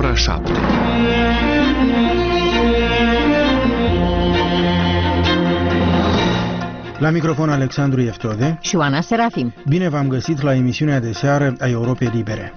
ora 7. La microfon Alexandru Eftode și Oana Serafim. Bine v-am găsit la emisiunea de seară a Europei Libere.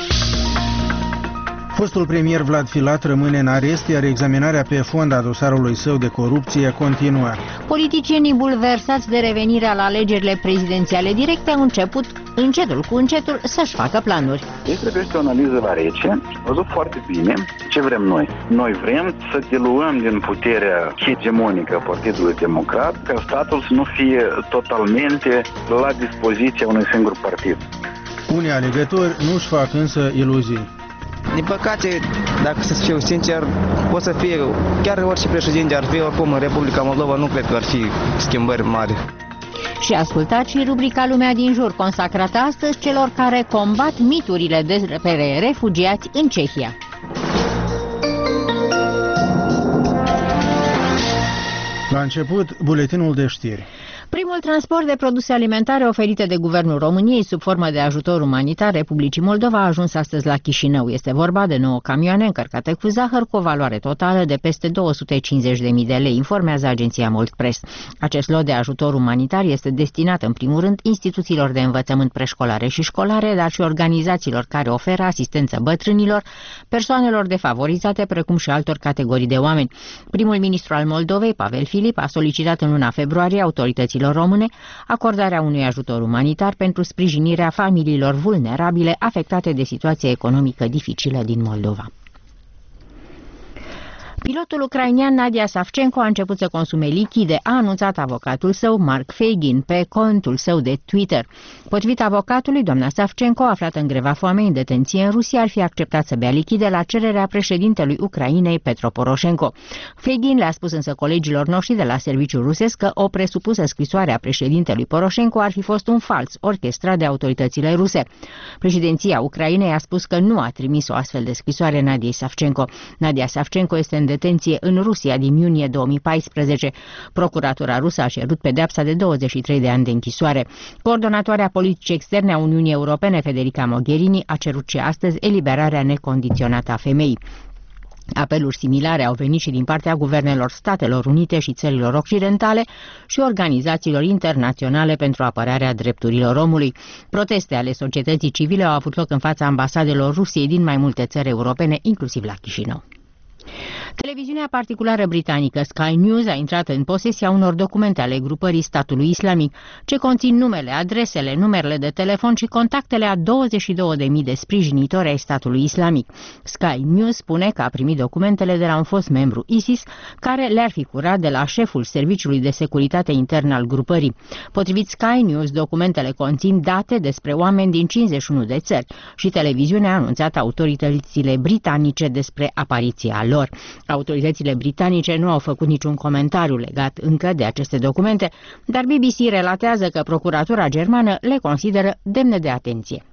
Fostul premier Vlad Filat rămâne în arest, iar examinarea pe fond a dosarului său de corupție continuă. Politicienii bulversați de revenirea la alegerile prezidențiale directe au început, încetul cu încetul, să-și facă planuri. Ei trebuie o analiză la rece. Am văzut foarte bine ce vrem noi. Noi vrem să diluăm din puterea hegemonică a Partidului Democrat, ca statul să nu fie totalmente la dispoziția unui singur partid. Unii alegători nu își fac însă iluzii. Din păcate, dacă să fiu sincer, o să fie, chiar orice președinte ar fi, oricum în Republica Moldova nu cred că ar fi schimbări mari. Și ascultați și rubrica Lumea din jur, consacrată astăzi celor care combat miturile despre refugiați în Cehia. La început, buletinul de știri. Primul transport de produse alimentare oferite de Guvernul României sub formă de ajutor umanitar Republicii Moldova a ajuns astăzi la Chișinău. Este vorba de 9 camioane încărcate cu zahăr cu o valoare totală de peste 250.000 de lei, informează agenția Moldpress. Acest lot de ajutor umanitar este destinat în primul rând instituțiilor de învățământ preșcolare și școlare, dar și organizațiilor care oferă asistență bătrânilor, persoanelor defavorizate, precum și altor categorii de oameni. Primul ministru al Moldovei, Pavel Filip, a solicitat în luna februarie autorităților române acordarea unui ajutor umanitar pentru sprijinirea familiilor vulnerabile afectate de situația economică dificilă din Moldova. Pilotul ucrainean Nadia Savchenko a început să consume lichide, a anunțat avocatul său Mark Fagin pe contul său de Twitter. Potrivit avocatului, doamna Savchenko, aflată în greva foamei în detenție în Rusia, ar fi acceptat să bea lichide la cererea președintelui Ucrainei Petro Poroșenko. Fagin le-a spus însă colegilor noștri de la serviciul rusesc că o presupusă scrisoare a președintelui Poroșenko ar fi fost un fals orchestrat de autoritățile ruse. Președinția Ucrainei a spus că nu a trimis o astfel de scrisoare Nadiei Savchenko. Nadia Savchenko este în detenție în Rusia din iunie 2014. Procuratura rusă a cerut pedeapsa de 23 de ani de închisoare. Coordonatoarea politicii externe a Uniunii Europene, Federica Mogherini, a cerut și astăzi eliberarea necondiționată a femeii. Apeluri similare au venit și din partea guvernelor Statelor Unite și țărilor occidentale și organizațiilor internaționale pentru apărarea drepturilor omului. Proteste ale societății civile au avut loc în fața ambasadelor Rusiei din mai multe țări europene, inclusiv la Chișinău. Televiziunea particulară britanică Sky News a intrat în posesia unor documente ale grupării statului islamic, ce conțin numele, adresele, numerele de telefon și contactele a 22.000 de sprijinitori ai statului islamic. Sky News spune că a primit documentele de la un fost membru ISIS, care le-ar fi curat de la șeful Serviciului de Securitate Internă al grupării. Potrivit Sky News, documentele conțin date despre oameni din 51 de țări și televiziunea a anunțat autoritățile britanice despre apariția lor. Autoritățile britanice nu au făcut niciun comentariu legat încă de aceste documente, dar BBC relatează că procuratura germană le consideră demne de atenție.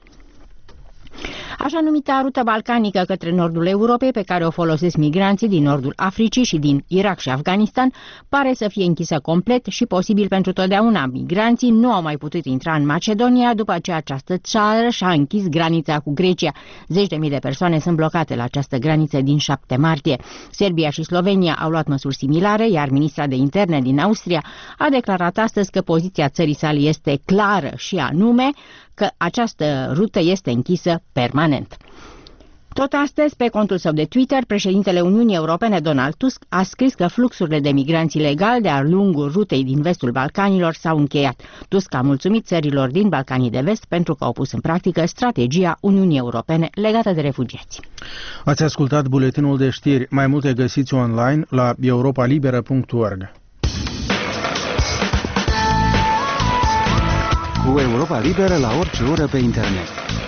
Așa numita rută balcanică către nordul Europei, pe care o folosesc migranții din nordul Africii și din Irak și Afganistan, pare să fie închisă complet și posibil pentru totdeauna. Migranții nu au mai putut intra în Macedonia după ce această țară și-a închis granița cu Grecia. 10.000 de persoane sunt blocate la această graniță din 7 martie. Serbia și Slovenia au luat măsuri similare, iar ministra de interne din Austria a declarat astăzi că poziția țării sale este clară și anume că această rută este închisă permanent. Tot astăzi, pe contul său de Twitter, președintele Uniunii Europene Donald Tusk a scris că fluxurile de migranți ilegali de-a lungul rutei din vestul Balcanilor s-au încheiat. Tusk a mulțumit țărilor din Balcanii de Vest pentru că au pus în practică strategia Uniunii Europene legată de refugiați. Ați ascultat buletinul de știri. Mai multe găsiți online la europalibera.org. Cu Europa Liberă la orice oră pe internet.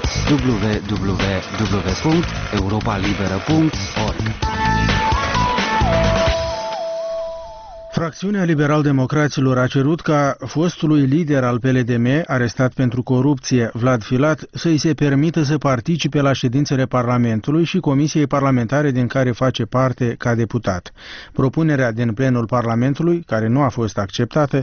www.europalibera.org. Fracțiunea Liberal-Democraților a cerut ca fostului lider al PLDM, arestat pentru corupție, Vlad Filat, să-i se permită să participe la ședințele Parlamentului și Comisiei Parlamentare din care face parte ca deputat. Propunerea din plenul Parlamentului, care nu a fost acceptată,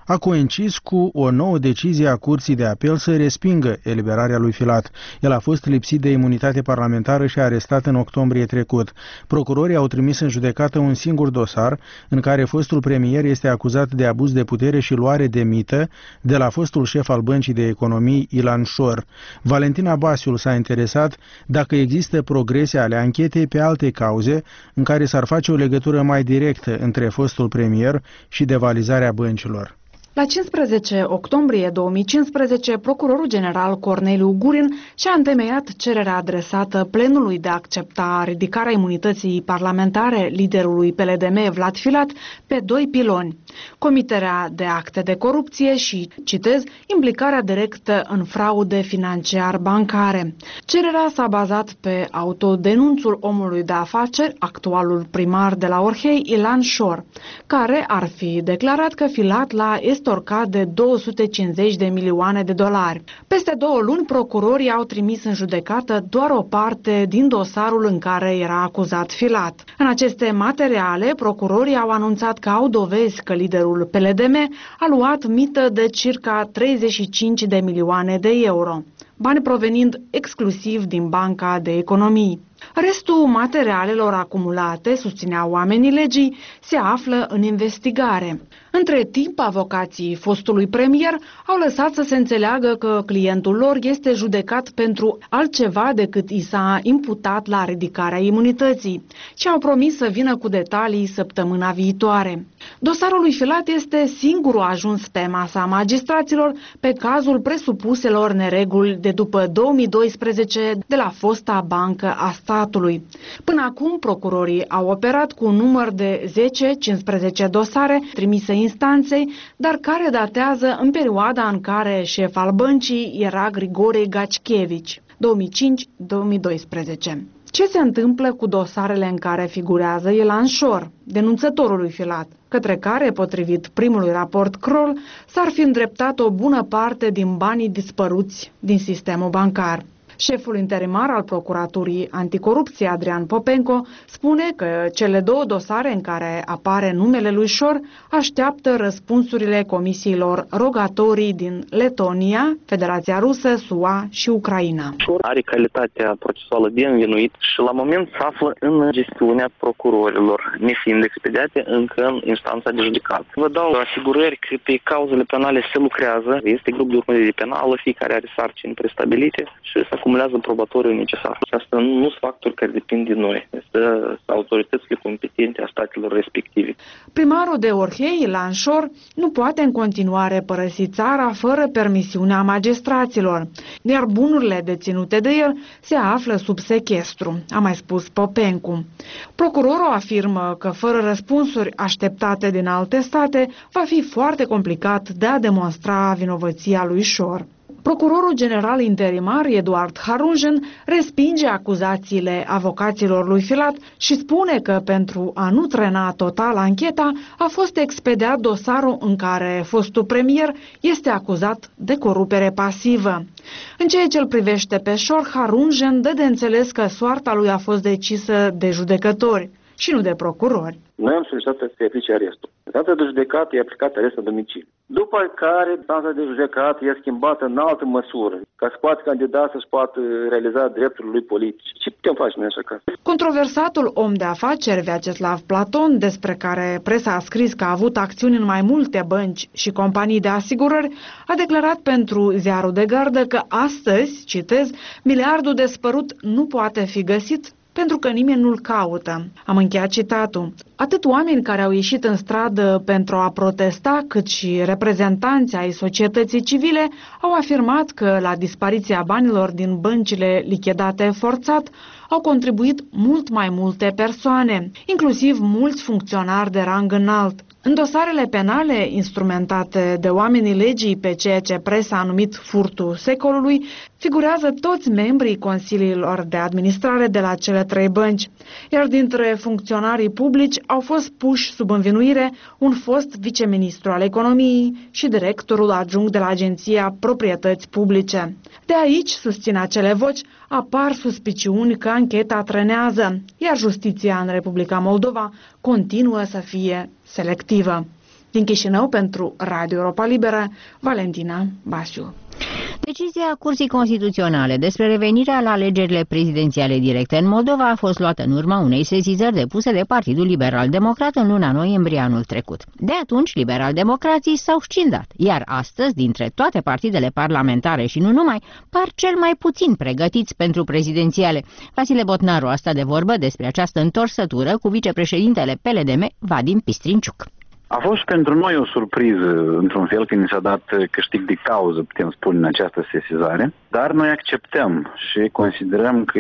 a coincis cu o nouă decizie a Curții de Apel să respingă eliberarea lui Filat. El a fost lipsit de imunitate parlamentară și arestat în octombrie trecut. Procurorii au trimis în judecată un singur dosar în care fostul premier este acuzat de abuz de putere și luare de mită de la fostul șef al Băncii de Economii, Ilan Șor. Valentina Basiul s-a interesat dacă există progrese ale anchetei pe alte cauze în care s-ar face o legătură mai directă între fostul premier și devalizarea băncilor. La 15 octombrie 2015, procurorul general Corneliu Gurin și-a întemeiat cererea adresată plenului de a accepta ridicarea imunității parlamentare liderului PLDM Vlad Filat pe 2 piloni: comiterea de acte de corupție și, citez, implicarea directă în fraude financiar-bancare. Cererea s-a bazat pe autodenunțul omului de afaceri, actualul primar de la Orhei, Ilan Șor, care ar fi declarat că Filat l-a estorcat de 250 de milioane de dolari. Peste 2 luni, procurorii au trimis în judecată doar o parte din dosarul în care era acuzat Filat. În aceste materiale, procurorii au anunțat că au dovezi că liderul PLDM a luat mită de circa 35 de milioane de euro, bani provenind exclusiv din Banca de Economii. Restul materialelor acumulate, susțineau oamenii legii, se află în investigare. Între timp, avocații fostului premier au lăsat să se înțeleagă că clientul lor este judecat pentru altceva decât i s-a imputat la ridicarea imunității și au promis să vină cu detalii săptămâna viitoare. Dosarul lui Filat este singurul ajuns pe masa magistraților pe cazul presupuselor nereguli de după 2012 de la fosta bancă a statului. Până acum, procurorii au operat cu un număr de 10-15 dosare trimise instanței, dar care datează în perioada în care șef al băncii era Grigore Gacichevici, 2005-2012. Ce se întâmplă cu dosarele în care figurează Ilan Șor, denunțătorul lui Filat, către care, potrivit primului raport Kroll, s-ar fi îndreptat o bună parte din banii dispăruți din sistemul bancar? Șeful interimar al Procuraturii Anticorupție, Adrian Popenco, spune că cele 2 dosare în care apare numele lui Șor așteaptă răspunsurile comisiilor rogatorii din Letonia, Federația Rusă, SUA și Ucraina. Șor are calitatea procesuală de învinuit și la moment se află în gestiunea procurorilor, nefiind expediate încă în instanța de judecată. Vă dau asigurări că pe cauzele penale se lucrează, este grup de urmărire penală, fiecare are sarcini prestabilite și se acumulează probatoriu necesar. Asta nu sunt factori care depind de noi, este autoritățile competente a statelor respective. Primarul de Orhei, Ilan Șor, nu poate în continuare părăsi țara fără permisiunea magistraților, iar bunurile deținute de el se află sub sechestru, a mai spus Popencu. Procurorul afirmă că fără răspunsuri așteptate din alte state, va fi foarte complicat de a demonstra vinovăția lui Șor. Procurorul general interimar Eduard Harunjen respinge acuzațiile avocaților lui Filat și spune că pentru a nu trena total ancheta a fost expediat dosarul în care fostul premier este acuzat de corupere pasivă. În ceea ce îl privește pe Șor, Harunjen dă de înțeles că soarta lui a fost decisă de judecători și nu de procurori. Noi am solicitat să se aplice arestul. Instanța de judecată i-a aplicat arest în domiciliu. După care, instanța de judecată i-a schimbat în altă măsură, ca să poată candida să-și poată realiza drepturile lui politice. Ce putem face noi așa caz? Controversatul om de afaceri Vyacheslav Platon, despre care presa a scris că a avut acțiuni în mai multe bănci și companii de asigurări, a declarat pentru Ziarul de Gardă că astăzi, citez, miliardul despărut nu poate fi găsit pentru că nimeni nu-l caută. Am încheiat citatul. Atât oameni care au ieșit în stradă pentru a protesta, cât și reprezentanți ai societății civile au afirmat că la dispariția banilor din băncile lichidate forțat au contribuit mult mai multe persoane, inclusiv mulți funcționari de rang înalt. În dosarele penale instrumentate de oamenii legii pe ceea ce presa a numit furtul secolului, figurează toți membrii consiliilor de administrare de la cele 3 bănci, iar dintre funcționarii publici au fost puși sub învinuire un fost viceministru al economiei și directorul adjunct de la Agenția Proprietăți Publice. De aici, susțin acele voci, apar suspiciuni că ancheta trenează, iar justiția în Republica Moldova continuă să fie selectivă. Din Chișinău, pentru Radio Europa Liberă, Valentina Basiu. Decizia Curții Constituționale despre revenirea la alegerile prezidențiale directe în Moldova a fost luată în urma unei sesizări depuse de Partidul Liberal-Democrat în luna noiembrie anul trecut. De atunci, liberal-democrații s-au scindat, iar astăzi, dintre toate partidele parlamentare și nu numai, par cel mai puțin pregătiți pentru prezidențiale. Vasile Botnaru a stat de vorbă despre această întorsătură cu vicepreședintele PLDM, Vadim Pistrinciuc. A fost pentru noi o surpriză, într-un fel, când ni s-a dat câștig de cauză, putem spune, în această sesizare, dar noi acceptăm și considerăm că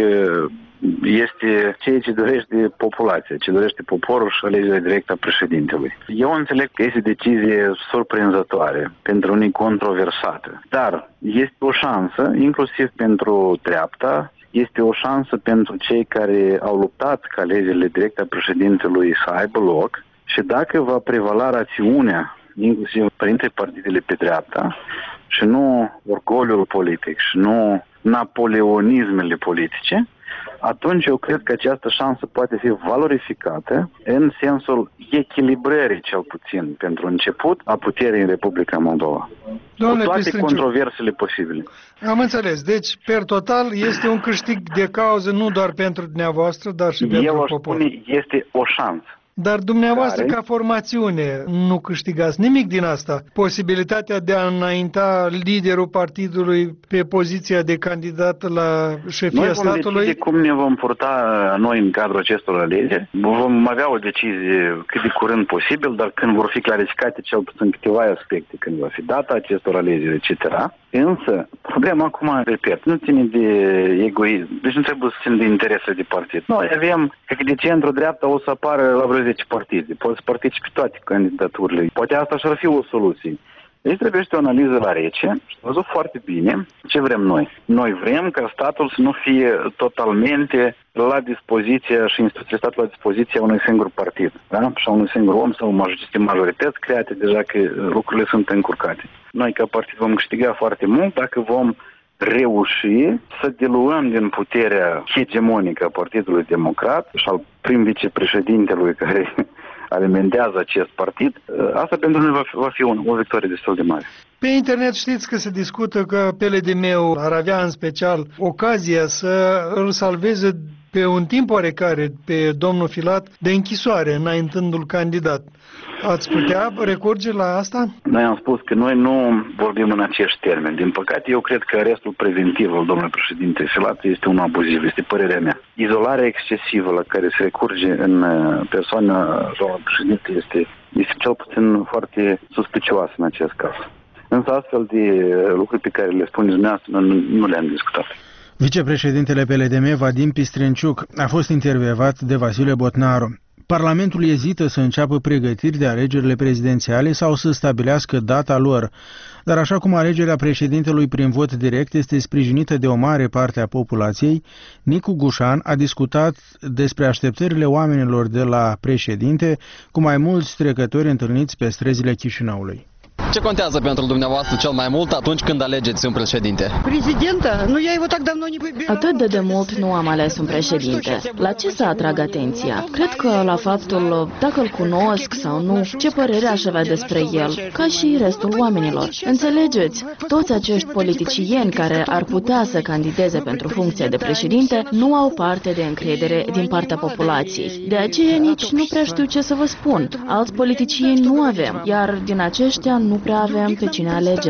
este ceea ce dorește populația, ce dorește poporul și alegerea directă a președintelui. Eu înțeleg că este decizie surprinzătoare, pentru unii controversată, dar este o șansă, inclusiv pentru dreapta, este o șansă pentru cei care au luptat ca alegerile directe a președintelui să aibă loc. Și dacă va prevala rațiunea, inclusiv printre partidele pe dreapta, și nu orgoliul politic, și nu napoleonismele politice, atunci eu cred că această șansă poate fi valorificată în sensul echilibrării, cel puțin, pentru început, a puterii în Republica Moldova. Domnule cu toate Pistrinciuc, controversele posibile. Am înțeles. Deci, per total, este un câștig de cauză nu doar pentru dumneavoastră, dar și pentru popor. Eu aș spune, este o șansă. Dar dumneavoastră, ca formațiune, nu câștigați nimic din asta. Posibilitatea de a înainta liderul partidului pe poziția de candidat la șefia statului? Noi vom decide cum ne vom purta noi în cadrul acestor alegeri. Vom avea o decizie cât de curând posibil, dar când vor fi clarificate cel puțin câteva aspecte, când va fi data acestor alegeri, etc. Însă, problema acum, repet, nu ține de egoism, deci nu trebuie să ține de interese de partid. Noi avem, că de centru-dreapta o să apară la vreo 10 partide, poate să participe toate candidaturile. Poate asta și-ar fi o soluție. Deci trebuie o analiză la rece și văzut foarte bine ce vrem noi. Noi vrem ca statul să nu fie totalmente la dispoziția și instituția statului la dispoziția unui singur partid, da? Și a unui singur om sau majorități create deja că lucrurile sunt încurcate. Noi ca partid vom câștiga foarte mult dacă vom reuși să diluăm din puterea hegemonică a Partidului Democrat și al prim-vicepreședintelui care alimentează acest partid. Asta pentru noi va fi o victorie destul de mare. Pe internet știți că se discută că PLDM-ul ar avea în special ocazia să îl salveze pe un timp oarecare pe domnul Filat de închisoare, înaintându-l candidat. Ați putea recurge la asta? Noi am spus că noi nu vorbim în acești termeni. Din păcate, eu cred că arestul preventiv al domnului președinte Filat este un abuziv, este părerea mea. Izolarea excesivă la care se recurge în persoana domnului președinte este cel puțin foarte suspicioasă în acest caz. Însă astfel de lucruri pe care le spuneți dumneavoastră nu le-am discutat. Vicepreședintele PLDM, Vadim Pistrinciuc, a fost intervievat de Vasile Botnaru. Parlamentul ezită să înceapă pregătiri de alegerile prezidențiale sau să stabilească data lor, dar așa cum alegerea președintelui prin vot direct este sprijinită de o mare parte a populației, Nicu Gușan a discutat despre așteptările oamenilor de la președinte cu mai mulți trecători întâlniți pe străzile Chișinăului. Ce contează pentru dumneavoastră cel mai mult atunci când alegeți un președinte? Atât de mult nu am ales un președinte. La ce să atrag atenția? Cred că la faptul dacă îl cunosc sau nu, ce părere aș avea despre el, ca și restul oamenilor. Înțelegeți? Toți acești politicieni care ar putea să candideze pentru funcția de președinte nu au parte de încredere din partea populației. De aceea nici nu prea știu ce să vă spun. Alți politicieni nu avem, iar din aceștia nu prea avem pe cine alege.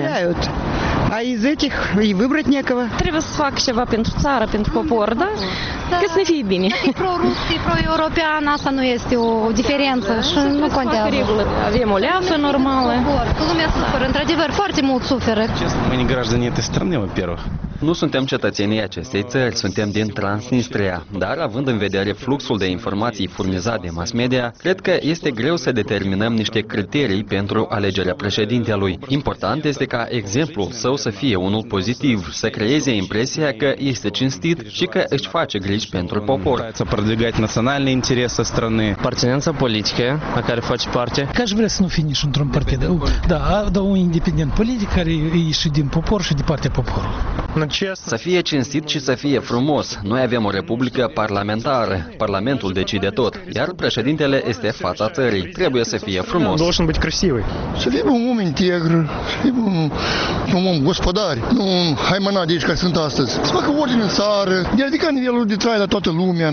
Trebuie să fac ceva pentru țară, pentru popor, da? Ca să ne fie bine. Pro-rus, pro-european, asta nu este o diferență și nu contează. Avem o leafă normală. Lumea suferă, într-adevăr, foarte mult suferă. Мы не граждане этой страны, во-первых. Nu suntem cetățenii acestei țări, suntem din Transnistria, dar având în vedere fluxul de informații furnizat de mass media, cred că este greu să determinăm niște criterii pentru alegerea președintelui. Important este ca exemplul său să fie unul pozitiv, să creeze impresia că este cinstit și că își face griji pentru popor. Să продвигать национальные интересы страны. Aparținența politică la care face parte. Că aș vrea să nu fii nici într-un partid. Da, un independent politic care e și din popor și de partea poporului. Să fie cinstit și să fie frumos. Noi avem o republică parlamentară. Parlamentul decide tot, iar președintele este fața țării. Trebuie să fie frumos. Să fie un om integru, să fie un om gospodar, nu un haimănadici care sunt astăzi. Să facă ordine în țară, de ridica nivelul de trai la toată lumea.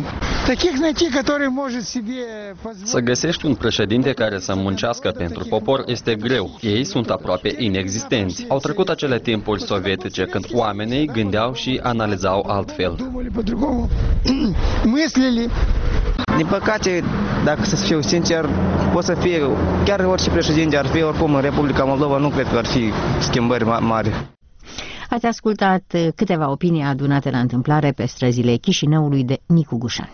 Să găsești un președinte care să muncească pentru popor este greu. Ei sunt aproape inexistenți. Au trecut acele timpuri sovietice când oamenii gândeau și analizau altfel. Din păcate, dacă să fiu sincer, o să fie, chiar orice președinte ar fi, oricum în Republica Moldova nu cred că ar fi schimbări mari. Ați ascultat câteva opinii adunate la întâmplare pe străzile Chișinăului de Nicu Gușan.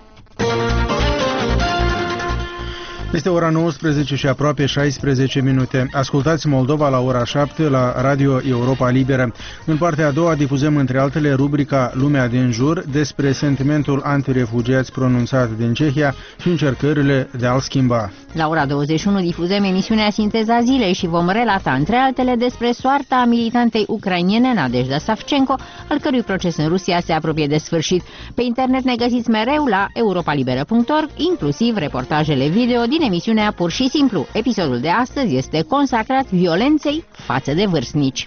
Este ora 19 și aproape 16 minute. Ascultați Moldova la ora 7 la Radio Europa Liberă. În partea a doua difuzăm între altele rubrica Lumea din jur despre sentimentul antirefugiați pronunțat din Cehia și încercările de a-l schimba. La ora 21 difuzăm emisiunea Sinteza Zilei și vom relata între altele despre soarta militantei ucrainene Nadejda Savchenko, al cărui proces în Rusia se apropie de sfârșit. Pe internet ne găsiți mereu la europalibera.org, inclusiv reportajele video din emisiunea Pur și Simplu. Episodul de astăzi este consacrat violenței față de vârstnici.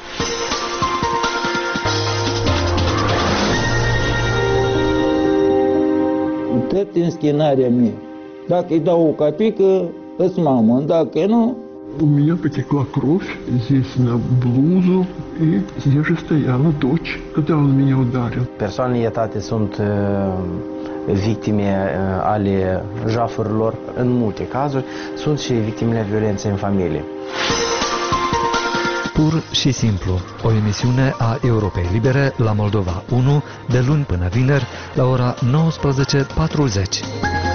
Cred în schenarea mea. Dacă îi dau o capică, îți mamă, dacă nu... У меня потекла кровь здесь на блузу, и здесь же стояла дочь, когда он меня ударил. Persoanele ietate sunt victime ale jafurilor. În multe cazuri sunt și victimele violenței în familie. Pur și simplu, o emisiune a Europei Libere la Moldova 1, de luni până vineri, la ora 19:40.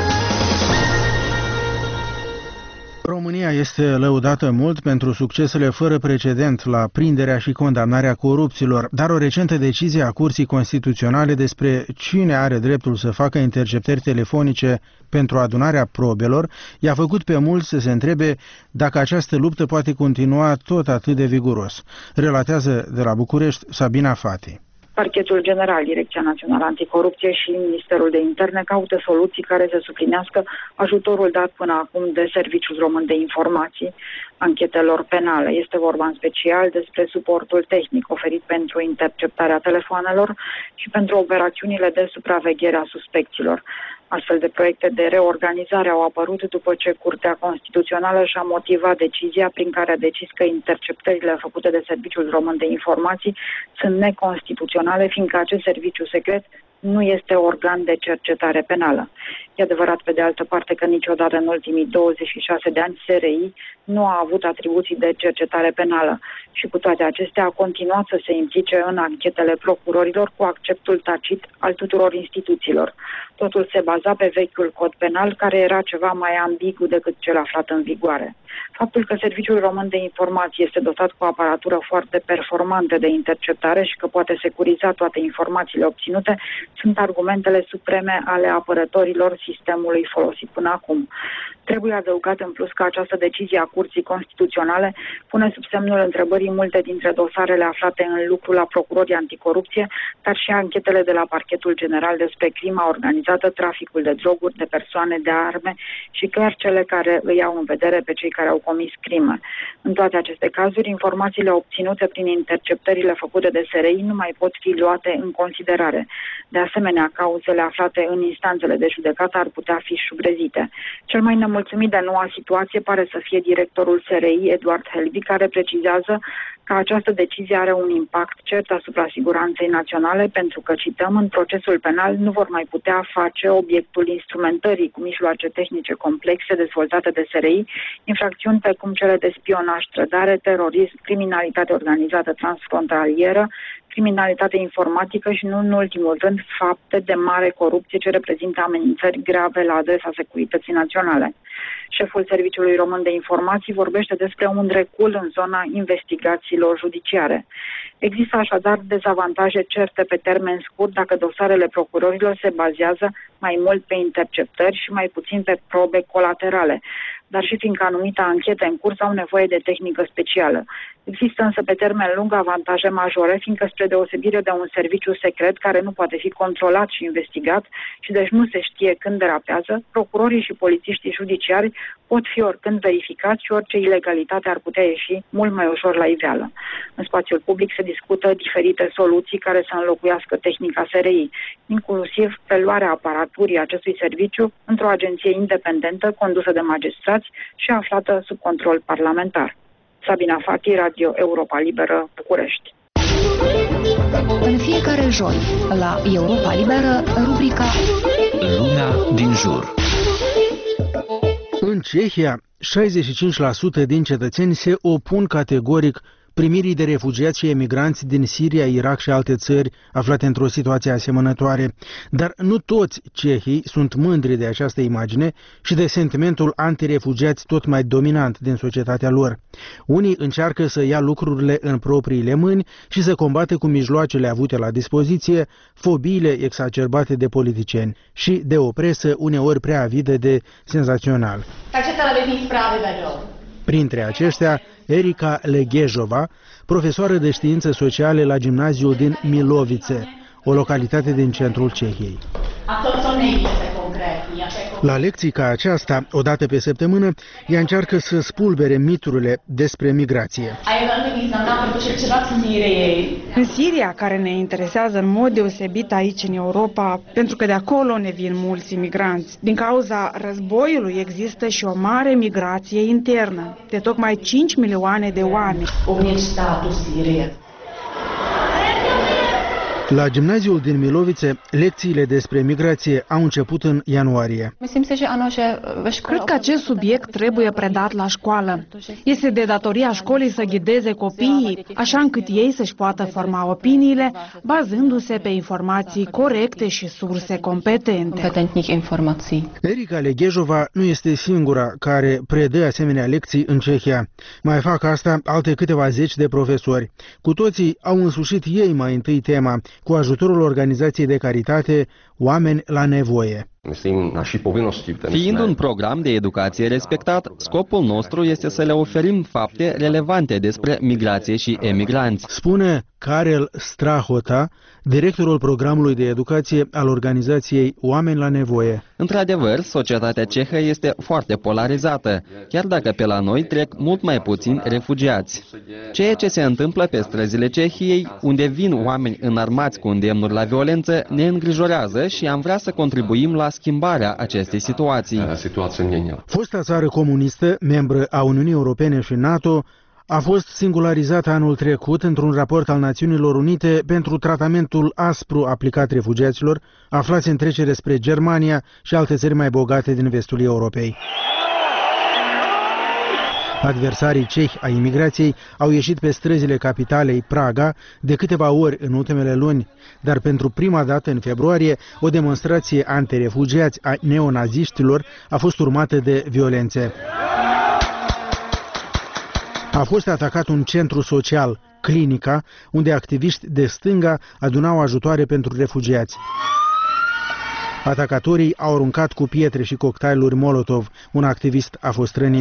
România este lăudată mult pentru succesele fără precedent la prinderea și condamnarea corupților, dar o recentă decizie a Curții Constituționale despre cine are dreptul să facă interceptări telefonice pentru adunarea probelor i-a făcut pe mulți să se întrebe dacă această luptă poate continua tot atât de viguros. Relatează de la București Sabina Fati. Parchetul General, Direcția Națională Anticorupție și Ministerul de Interne caută soluții care să suplinească ajutorul dat până acum de Serviciul Român de Informații anchetelor penale. Este vorba în special despre suportul tehnic oferit pentru interceptarea telefoanelor și pentru operațiunile de supraveghere a suspecților. Astfel de proiecte de reorganizare au apărut după ce Curtea Constituțională și-a motivat decizia prin care a decis că interceptările făcute de Serviciul Român de Informații sunt neconstituționale, fiindcă acest serviciu secret nu este organ de cercetare penală. E adevărat, pe de altă parte, că niciodată în ultimii 26 de ani SRI nu a avut atribuții de cercetare penală și cu toate acestea a continuat să se implice în anchetele procurorilor cu acceptul tacit al tuturor instituțiilor. Totul se baza pe vechiul cod penal, care era ceva mai ambigu decât cel aflat în vigoare. Faptul că Serviciul Român de Informații este dotat cu aparatură foarte performantă de interceptare și că poate securiza toate informațiile obținute sunt argumentele supreme ale apărătorilor sistemului folosit până acum. Trebuie adăugat în plus că această decizie a Curții Constituționale pune sub semnul întrebării multe dintre dosarele aflate în lucru la procurorii anticorupție, dar și anchetele de la Parchetul General despre crima organizată, traficul de droguri, de persoane, de arme și chiar cele care îi au în vedere pe cei care au comis crime. În toate aceste cazuri, informațiile obținute prin interceptările făcute de SRI nu mai pot fi luate în considerare. De asemenea, cauzele aflate în instanțele de judecată ar putea fi șubrezite. Cel mai nemulțumit de noua situație pare să fie directorul SRI, Eduard Helvig, care precizează că această decizie are un impact cert asupra siguranței naționale, pentru că, cităm, în procesul penal nu vor mai putea face obiectul instrumentării cu mijloace tehnice complexe dezvoltate de SRI, infracțiuni precum cele de spionaj, trădare, terorism, criminalitate organizată transfrontalieră, criminalitate informatică și, nu în ultimul rând, fapte de mare corupție ce reprezintă amenințări grave la adresa securității naționale. Șeful Serviciului Român de Informații vorbește despre un recul în zona investigațiilor judiciare. Există așadar dezavantaje certe pe termen scurt dacă dosarele procurorilor se bazează mai mult pe interceptări și mai puțin pe probe colaterale. dar și fiindcă anumite anchete în curs au nevoie de tehnică specială. Există însă pe termen lung avantaje majore, fiindcă spre deosebire de un serviciu secret care nu poate fi controlat și investigat și deci nu se știe când derapează, procurorii și polițiștii judiciari pot fi oricând verificați și orice ilegalitate ar putea ieși mult mai ușor la iveală. În spațiul public se discută diferite soluții care să înlocuiască tehnica SRI, inclusiv preluarea aparaturii acestui serviciu într-o agenție independentă condusă de magistrați și aflată sub control parlamentar. Sabina Fati, Radio Europa Liberă, București. În fiecare joi, la Europa Liberă, rubrica Lumea din jur. În Cehia, 65% din cetățeni se opun categoric primirii de refugiați și emigranți din Siria, Irak și alte țări aflate într-o situație asemănătoare. Dar nu toți cehii sunt mândri de această imagine și de sentimentul antirefugiați tot mai dominant din societatea lor. Unii încearcă să ia lucrurile în propriile mâini și să combată cu mijloacele avute la dispoziție fobiile exacerbate de politicieni și de o presă uneori prea avidă de senzațional. Printre aceștia, Erika Legejova, profesoară de științe sociale la gimnaziul din Milovice, o localitate din centrul Cehiei. La lecții ca aceasta, o dată pe săptămână, ea încearcă să spulbere miturile despre migrație. În Siria, care ne interesează în mod deosebit aici în Europa, pentru că de acolo ne vin mulți imigranți, din cauza războiului există și o mare migrație internă, de tocmai 5 milioane de oameni. La gimnaziul din Milovice, lecțiile despre migrație au început în ianuarie. Cred că acest subiect trebuie predat la școală. Este de datoria școlii să ghideze copiii, așa încât ei să-și poată forma opiniile, bazându-se pe informații corecte și surse competente. Erika Legejova nu este singura care predă asemenea lecții în Cehia. Mai fac asta alte câteva zeci de profesori. Cu toții au însușit ei mai întâi tema, cu ajutorul organizației de caritate Oameni la Nevoie. Fiind un program de educație respectat, scopul nostru este să le oferim fapte relevante despre migrație și emigranți, spune Karel Strahota, directorul programului de educație al organizației Oameni la Nevoie. Într-adevăr, societatea cehă este foarte polarizată, chiar dacă pe la noi trec mult mai puțini refugiați. Ceea ce se întâmplă pe străzile Cehiei, unde vin oameni înarmați cu îndemnuri la violență, ne îngrijorează și am vrea să contribuim la schimbarea acestei situații. Fosta țară comunistă, membră a Uniunii Europene și NATO, a fost singularizată anul trecut într-un raport al Națiunilor Unite pentru tratamentul aspru aplicat refugiaților aflați în trecere spre Germania și alte țări mai bogate din vestul Europei. Adversarii cehi ai imigrației au ieșit pe străzile capitalei Praga de câteva ori în ultimele luni, dar pentru prima dată în februarie o demonstrație antirefugiați a neonaziștilor a fost urmată de violențe. A fost atacat un centru social, Clinica, unde activiști de stânga adunau ajutoare pentru refugiați. Atacatorii au aruncat cu pietre și cocktailuri Molotov. Un activist a fost rănit.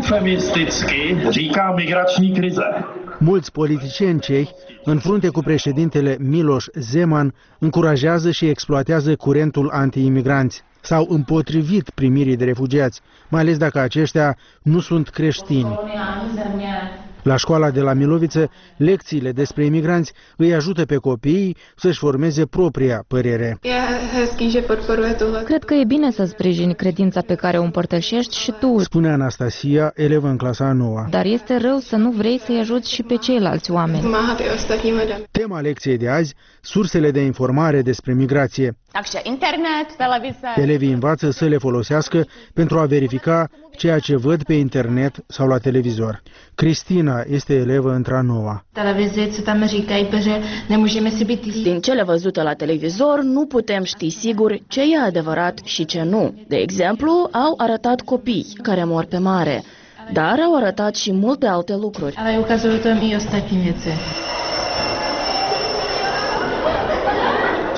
Mulți politicieni cehi, în frunte cu președintele Miloš Zeman, încurajează și exploatează curentul anti-imigranți. S-au împotrivit primirii de refugiați, mai ales dacă aceștia nu sunt creștini. La școala de la Milovice, lecțiile despre imigranți îi ajută pe copiii să-și formeze propria părere. Cred că e bine să sprijini credința pe care o împărtășești și tu, spune Anastasia, elevă în clasa a 9-a. Dar este rău să nu vrei să-i ajuți și pe ceilalți oameni. Tema lecției de azi, sursele de informare despre migrație. Elevii învață să le folosească pentru a verifica ceea ce văd pe internet sau la televizor. Cristina este elevă într-a 9-a. Din cele văzute la televizor, nu putem ști sigur ce e adevărat și ce nu. De exemplu, au arătat copii care mor pe mare, dar au arătat și multe alte lucruri.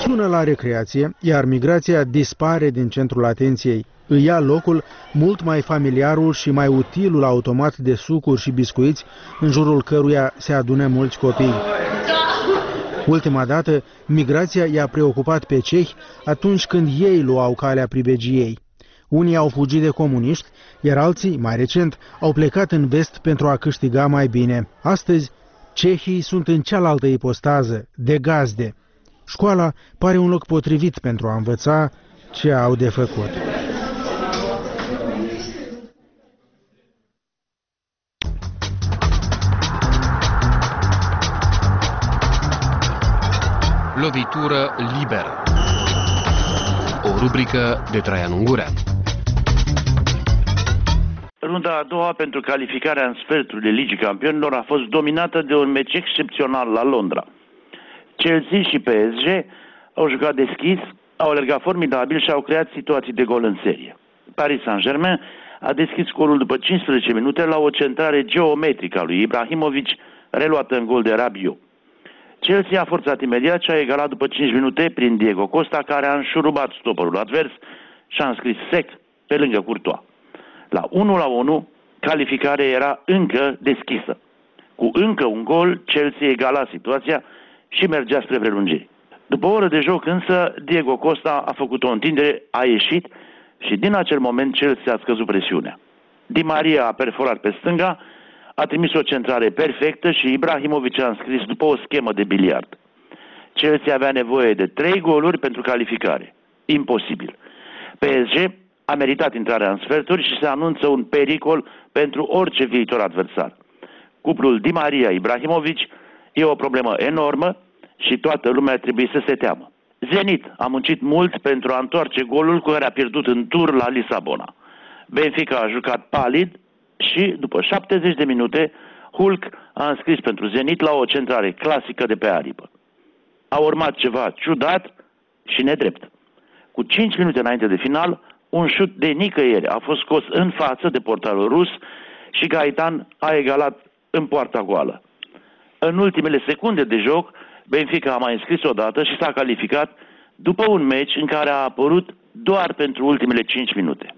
sună la recreație, iar migrația dispare din centrul atenției. Îi ia locul mult mai familiarul și mai utilul automat de sucuri și biscuiți, în jurul căruia se adună mulți copii. Ultima dată, migrația i-a preocupat pe cehi atunci când ei luau calea pribegiei. Unii au fugit de comuniști, iar alții, mai recent, au plecat în vest pentru a câștiga mai bine. Astăzi, cehii sunt în cealaltă ipostază, de gazde. Școala pare un loc potrivit pentru a învăța ce au de făcut. Lovitură liberă. O rubrică de Traian Ungurean. Runda a doua pentru calificarea în sferturile Ligii Campionilor a fost dominată de un meci excepțional la Londra. Chelsea și PSG au jucat deschis, au alergat formidabil și au creat situații de gol în serie. Paris Saint-Germain a deschis scorul după 15 minute la o centrare geometrică a lui Ibrahimovic, reluată în gol de Rabiot. Chelsea a forțat imediat și a egalat după 5 minute prin Diego Costa, care a înșurubat stopărul advers și a înscris sec pe lângă Courtois. La 1-1, calificarea era încă deschisă. Cu încă un gol, Chelsea egala situația și mergea spre prelungiri. După o oră de joc însă, Diego Costa a făcut o întindere, a ieșit și din acel moment Chelsea a scăzut presiunea. Di Maria a perforat pe stânga, a trimis o centrare perfectă și Ibrahimovic a înscris după o schemă de biliard. Chelsea avea nevoie de 3 goluri pentru calificare. Imposibil. PSG a meritat intrarea în sferturi și se anunță un pericol pentru orice viitor adversar. Cuplul Di Maria-Ibrahimovic e o problemă enormă și toată lumea trebuie să se teamă. Zenit a muncit mult pentru a întoarce golul cu care a pierdut în tur la Lisabona. Benfica a jucat palid și, după 70 de minute, Hulk a înscris pentru Zenit la o centrare clasică de pe aripă. A urmat ceva ciudat și nedrept. Cu 5 minute înainte de final, un șut de nicăieri a fost scos în față de portarul rus și Gaetan a egalat în poarta goală. În ultimele secunde de joc, Benfica a mai înscris o dată și s-a calificat după un meci în care a apărut doar pentru ultimele 5 minute.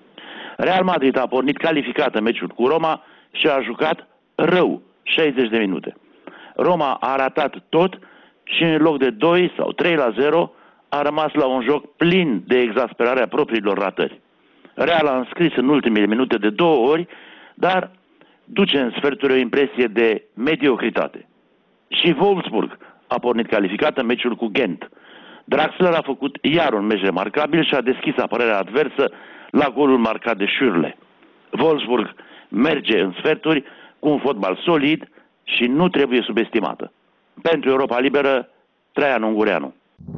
Real Madrid a pornit calificat în meciul cu Roma și a jucat rău 60 de minute. Roma a ratat tot și în loc de 2 sau 3-0 a rămas la un joc plin de exasperarea propriilor ratări. Real a înscris în ultimele minute de 2 ori, dar duce în sferturi o impresie de mediocritate. Și Wolfsburg a pornit calificat în meciul cu Ghent. Draxler a făcut iar un meci remarcabil și a deschis apărarea adversă la golul marcat de Schürrle. Wolfsburg merge în sferturi cu un fotbal solid și nu trebuie subestimată. Pentru Europa Liberă, Traian Ungureanu.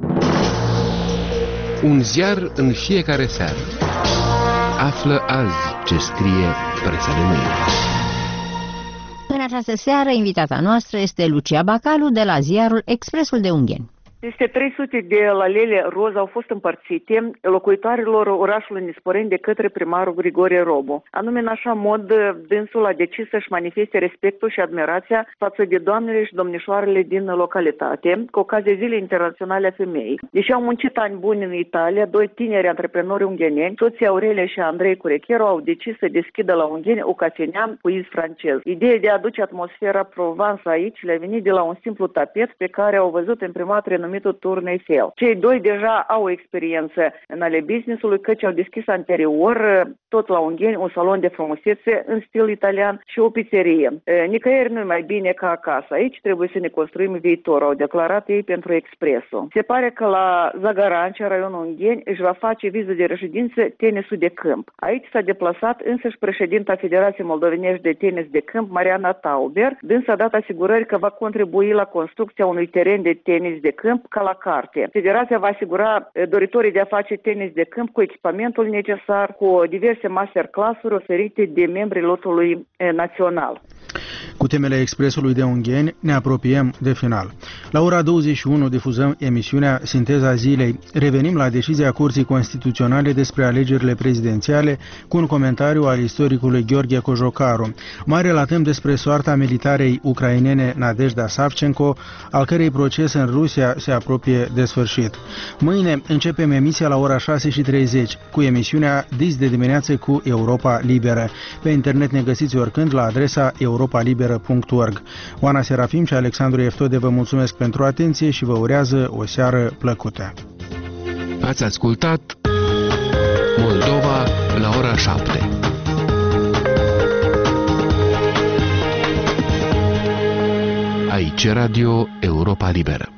Un ziar în fiecare seară. Află azi ce scrie presa de mâine. În această seară, invitata noastră este Lucia Bacalu de la ziarul Expresul de Ungheni. Peste 300 de lalele roz au fost împărțite locuitoarelor orașului Nisporeni de către primarul Grigore Robu. Anume, în așa mod, dânsul a decis să-și manifeste respectul și admirația față de doamnele și domnișoarele din localitate, cu ocazia Zilei Internaționale a Femeii. Deși au muncit ani buni în Italia, 2 tineri antreprenori ungheneni, soții Aurelia și Andrei Curecheru, au decis să deschidă la Ungheni o cafenea cu iz francez. Ideea de a aduce atmosfera Provence aici le-a venit de la un simplu tapet pe care au văzut în primat renumitul Tour Eiffel. Cei 2 deja au experiență în ale business-ului, căci au deschis anterior, tot la Ungheni, un salon de frumusețe în stil italian și o pizzerie. Nicăieri nu e mai bine ca acasă. Aici trebuie să ne construim viitorul, au declarat ei pentru Expresul. Se pare că la Zagarancea, raionul Ungheni, își va face viză de reședință tenisul de câmp. Aici s-a deplasat însăși președinta Federației Moldovenești de Tenis de Câmp, Mariana Tauber, dânsa a dat asigurări că va contribui la construcția unui teren de tenis de câmp ca la carte. Federația va asigura doritorii de a face tenis de câmp cu echipamentul necesar, cu diverse masterclass-uri oferite de membrii lotului național. Cu temele Expresului de Ungheni ne apropiem de final. La ora 21 difuzăm emisiunea Sinteza Zilei. Revenim la decizia Curții Constituționale despre alegerile prezidențiale cu un comentariu al istoricului Gheorghe Cojocaru. Mai relatăm despre soarta militarei ucrainene Nadejda Savchenko, al cărei proces în Rusia se apropie de sfârșit. Mâine începem emisia la ora 6:30 cu emisiunea Dis de dimineață cu Europa Liberă. Pe internet ne găsiți oricând la adresa europalibera.org. Oana Serafim și Alexandru Eftode vă mulțumesc pentru atenție și vă urează o seară plăcută. Ați ascultat Moldova la ora 7. Aici Radio Europa Liberă.